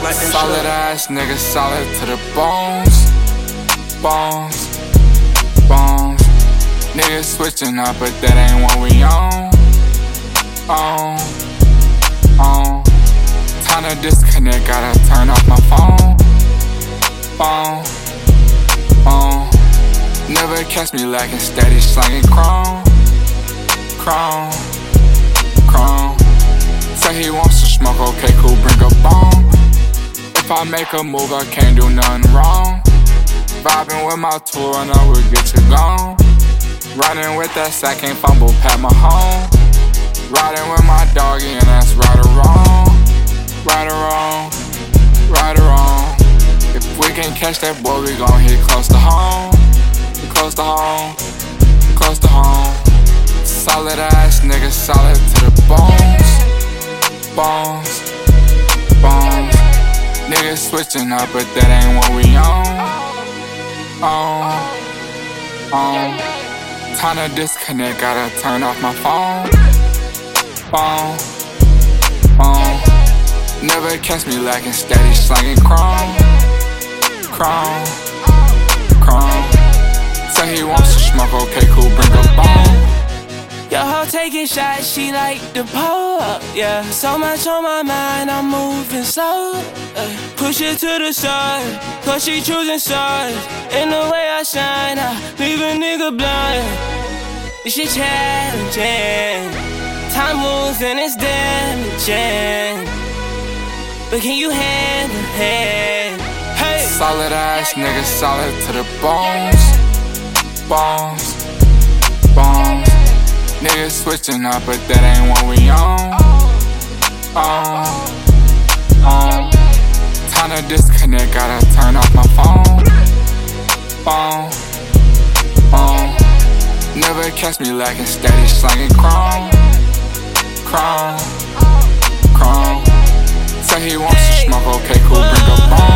like that. Solid ass nigga, solid to the bones. Bones, bones. Niggas switching up, but that ain't what we on. Time to disconnect, gotta turn off my phone. Never catch me lacking, steady slanging chrome. Say he wants to smoke, okay, cool, bring a bomb. If I make a move, I can't do nothing wrong. Vibing with my tool, I know we'll get you gone. Riding with that sack, can't fumble, pat my home. Riding with my doggy, and that's right or wrong. Right or wrong, right or wrong. If we can catch that boy, we gon' hit close to home. Close to home, close to home. Solid ass nigga, solid to the bones. Bones, bones. Niggas switching up, but that ain't what we on. Time to disconnect, gotta turn off my phone. Never catch me lacking, steady slanging chrome. Say he wants to smoke, okay, cool, bring a bomb. Your hoe taking shots, she like to pull up, yeah. So much on my mind, I'm moving slow. Push it to the side, cause she choosing sides. In the way I shine, I leave a nigga blind. This shit challenging. Time moves and it's damaging. But can you handle it? Hey. Solid ass nigga, solid to the bones. Bones, bones. Niggas switching up, but that ain't what we on. Time to disconnect, gotta turn off my phone. Never catch me lacking, steady slanging chrome. Say he wants to smoke, okay, cool, bring a bomb.